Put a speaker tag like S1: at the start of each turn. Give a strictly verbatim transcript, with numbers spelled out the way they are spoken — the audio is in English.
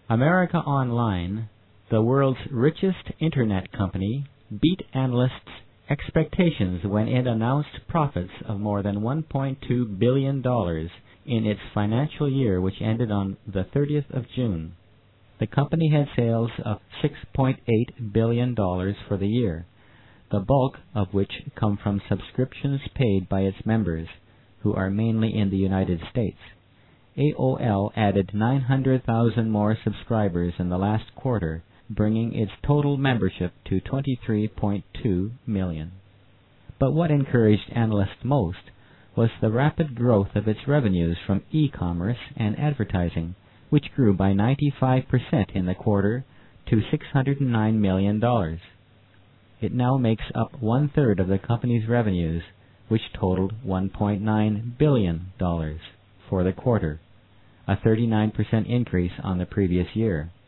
S1: America Online, the world's richest internet company, beat analysts' expectations when it announced profits of more than one point two billion dollars in its financial year, which ended on the thirtieth of June. The company had sales of six point eight billion dollars for the year, the bulk of which come from subscriptions paid by its members, who are mainly in the United States. A O L added nine hundred thousand more subscribers in the last quarter, bringing its total membership to twenty-three point two million. But what encouraged analysts most was the rapid growth of its revenues from e-commerce and advertising, which grew by ninety-five percent in the quarter to six hundred nine million dollars. It now makes up one-third of the company's revenues, which totaled one point nine billion dollars for the quarter, a thirty-nine percent increase on the previous year.